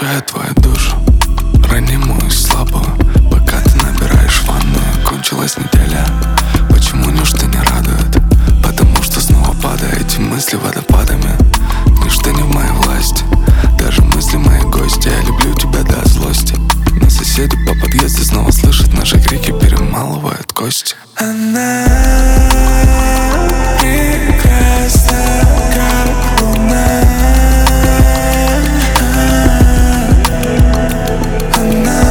Изучаю твою душу, ранимую и слабую. Пока ты набираешь ванную, кончилась неделя. Почему ничто не радует? Потому что снова падаете мысли водопадами. Ничто не в моей власти, даже мысли мои гости. Я люблю тебя до злости, но соседи по подъезду снова слышат наши крики, перемалывают кости. Она прекрасна, как луна. Она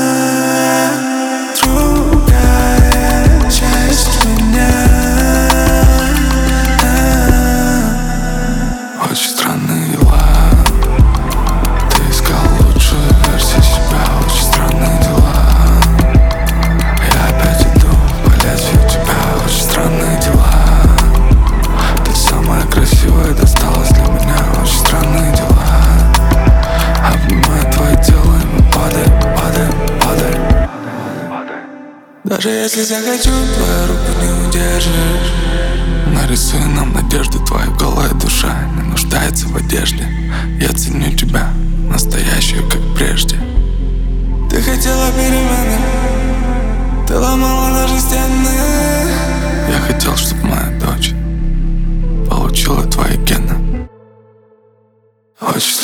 другая часть меня. Очень странные дела. Ты искал лучшую версию себя. Очень странные дела. Я опять иду по лезвию тебя. Очень странные дела. Ты самая красивая, досталась для меня. Очень странные дела. Обнимаю твое тело, и мы падаем, падаем, падаем. Даже если захочу, твою руку не удержишь. Нарисую нам надежду, твоя голая душа не нуждается в одежде. Я ценю тебя, настоящую, как прежде. Ты хотела перемены, ты ломала наши стены. Я хотел, чтобы моя дочь получила твои гены. Очень